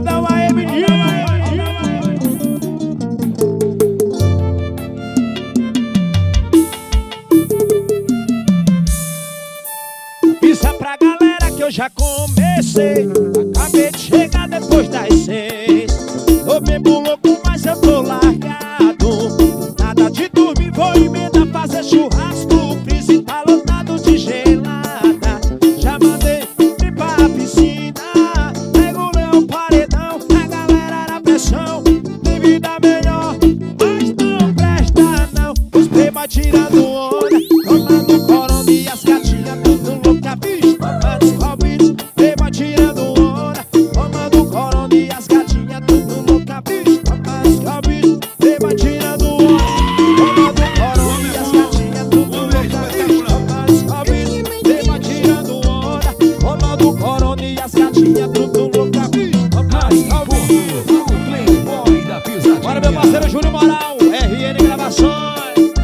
paredão aí, menino. Pisa pra galera que eu já comecei. Acabei de chegar depois das 6. Tô bebo louco, mas eu tô largado. Nada de dormir, vou emendar fazer churrasco. O freezer tá lotado de gelada. Já mandei ir pra piscina. Regulei o paredão, a galera na pressão. Tem vida melhor, mas não presta não. Os beba tirando onda, tomando corona e as gatinhas tudo louca, bicho. Antes Robins, beba tirando onda, tomando corona e as gatinhas tudo louca, bicho. Antes Robins, beba tirando onda, tomando corona e as gatinhas tudo louca, bicho. Antes Robins, beba tirando onda, tomando corona e as gatinhas tudo louca, bicho. Antes Robins, O Playboy da Pisadinha. bora meu parceiro Júnior Moral, RN Gravações.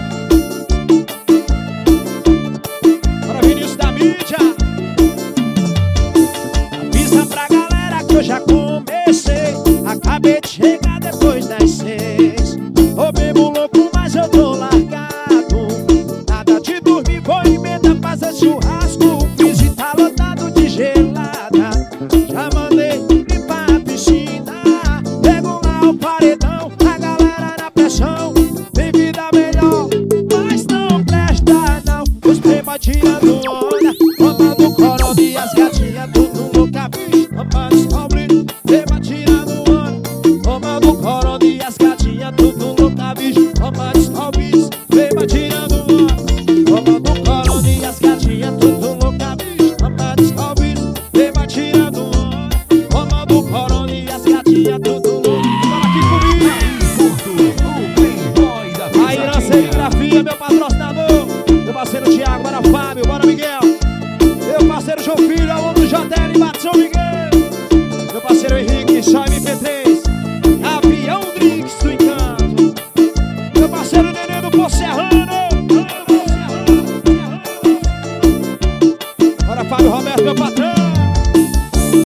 Bora Vinícius da mídia. Avisa pra galera que eu já comecei. Acabei de chegar depois das 6. Tô bebo louco, mas eu tô largado. Nada de dormir, vou emendar fazer churrasco. O freezer tá lotado de gelada. Já mandei ir pra piscina. Pego lá o paredão, a galera na pressão. Tem vida melhor, mas não presta não. Os beba tirando onda, tomando corona e as gatinhas tudo louca, bicho. Tomando cobre, beba tirando onda, tomando corona e as gatinhas tudo louca, bicho. Tomando cobre, beba tirando onda, tomando corona e as gatinhas tudo louca, bicho. Tomando cobre, beba tirando onda, tomando corona e as gatinhas tudo louca. Fala aqui comigo. O Playboy da A Irã Pisadinha. Serigrafia, meu patrocinador. Meu parceiro Thiago, bora Fábio, bora Miguel. Meu parceiro João Filho, aluno do JL, bate São Miguel. Meu parceiro Henrique, só MP3.